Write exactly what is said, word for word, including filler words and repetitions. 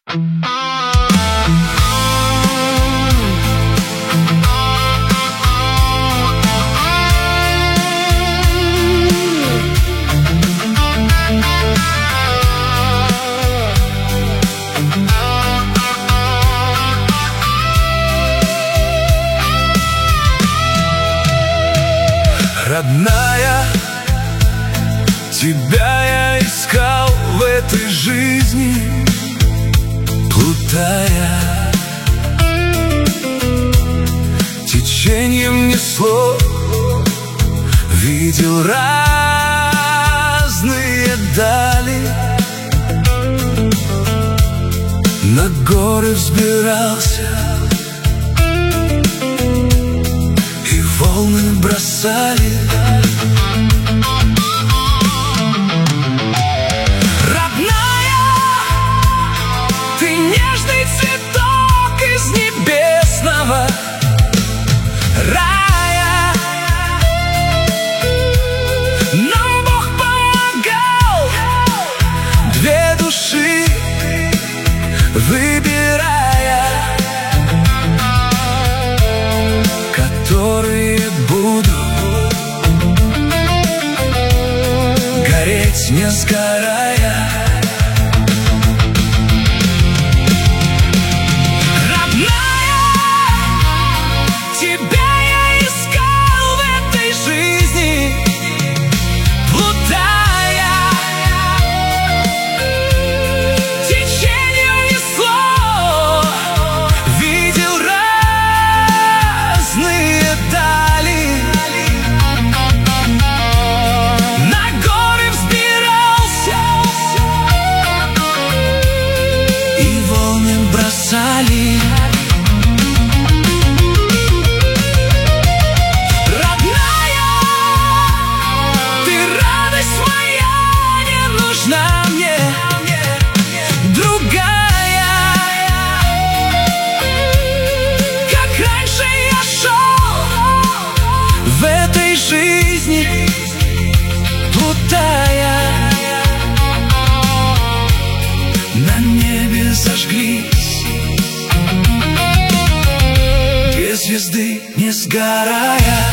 Родная, тебя я искал в этой жизни, плутая. Течением несло, видел разные дали, на горы взбирался, и волны бросали. Родная, ты нежный цветок из небесного рая. Нам Бог помогал две души выбирая, которые будут гореть, не сгорая. Родная, тебя я искал в этой жизни, плутая. Течением несло, видел разные дали, на горы взбирался, и волны бросали. Родная, ты радость моя, не нужна мне другая. Как раньше я шел в этой жизни, плутая. На небе зажглись две звезды, не сгорая.